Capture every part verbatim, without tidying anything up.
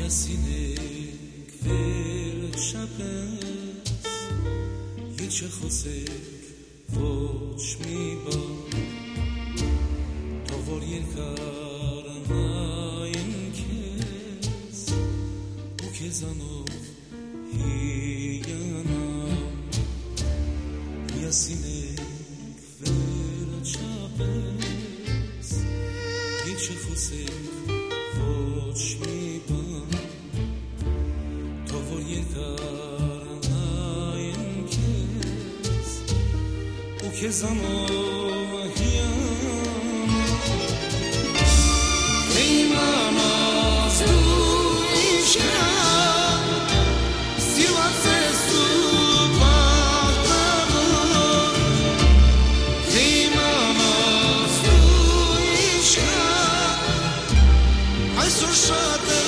Sinek ver şapes Yirçe xosek voç mi ba Tovor yerkaranayin kes Bu kezanov hiyanam Ya sinek ver şapes Yirçe xosek voç mi ba Yekaranayin kes U kezanov hiyanam Ey mamaz tu işka Sivatse su baktağı Ey mamaz tu işka Ay sorşate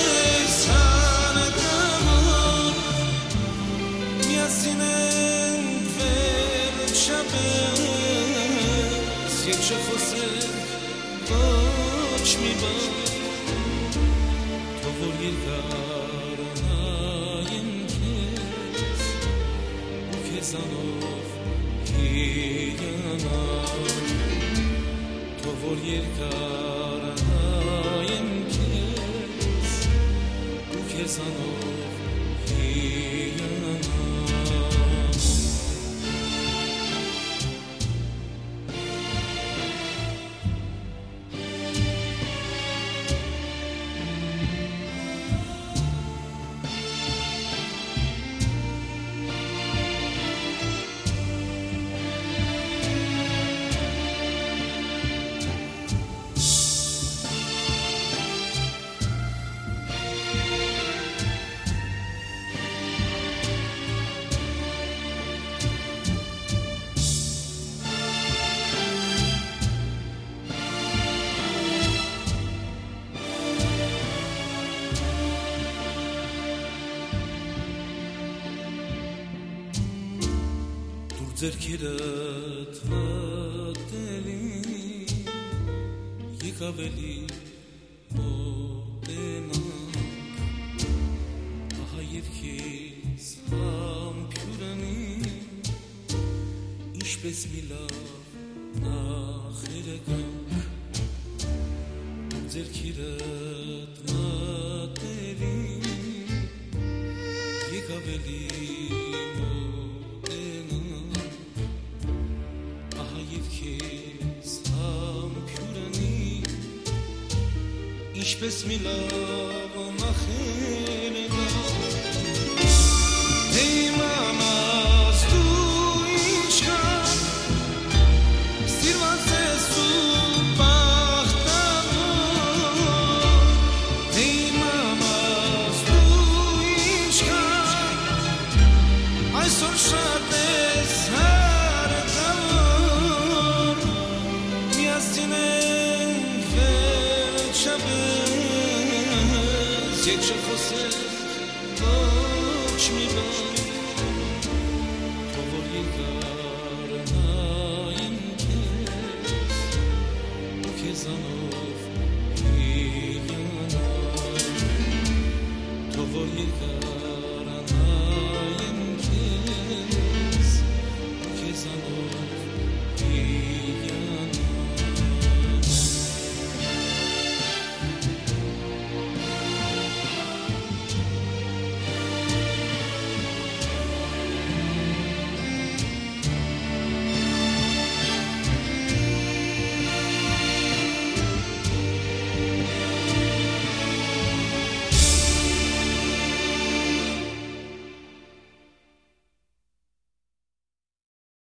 Yirçe xosek voç mi ba Tovor yerkaranayin kes Bu kezanov hiyanam Tovor yerkaranayin kes Bu kezanov hiyanam Ձերքերդ հատելի եկավելի մոտենանք Ահա երքից համբյուրանի Ինչպես մի լավ նախերեկանք Ձերքերդ հատելի եկավելի Ինչպես մի լավ նախերեկանք Hey mamaz tu ինչքա Սիրված ես ու բախտավոր Hey mamaz tu ինչքա Այսօր շատ ես հարգավոր Միասին ենք վերջապես Yirçe xosek voç mi ba Tovor yerkaranayin kes Bu kezanov hiyanam Tovor yerkaranayin